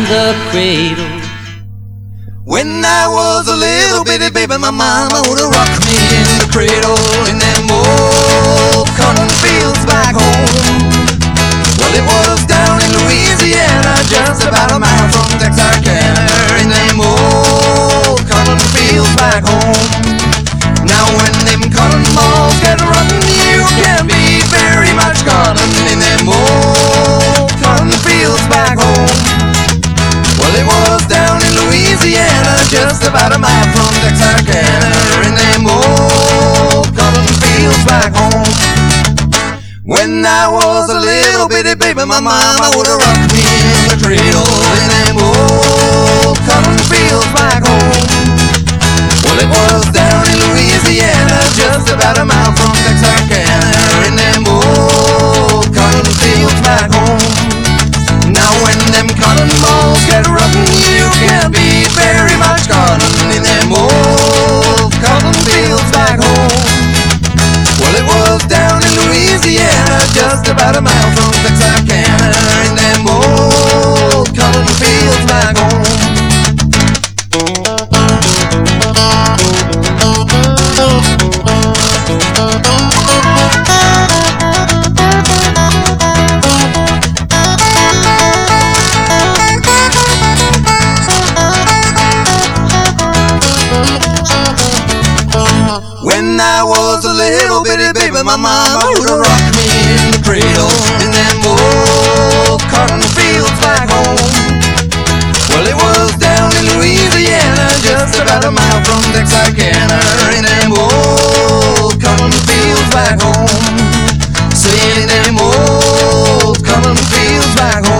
the cradle. When I was a little bitty baby, my mama would rock me in the cradle in them old cotton fields back home. Well, it was down in Louisiana, just about a mile from Texarkana, in them old cotton fields back home. Now when them cotton balls get rotten, you can be very much cotton in them old cotton fields back home. Well, it was down in Louisiana, just about a mile from Texarkana, in them old cotton fields back home. When I was a little bitty baby, my mama would rock me in the cradle in them old cotton fields back home. Well, it was down in Louisiana, just about a mile from Texarkana, in them old cotton fields back home. Now when them cotton balls get rotten, you can be very much cotton in them old cotton fields back home. Well, it was down in Louisiana, just about a mile from Texarkana, in them old cotton fields back home. When I was a little bitty baby, my mama would rock me in the cradle in them old cotton fields back home. Well, it was down in Louisiana, just about a mile from Texarkana, in them old cotton fields back home. Saying in them old cotton fields back home.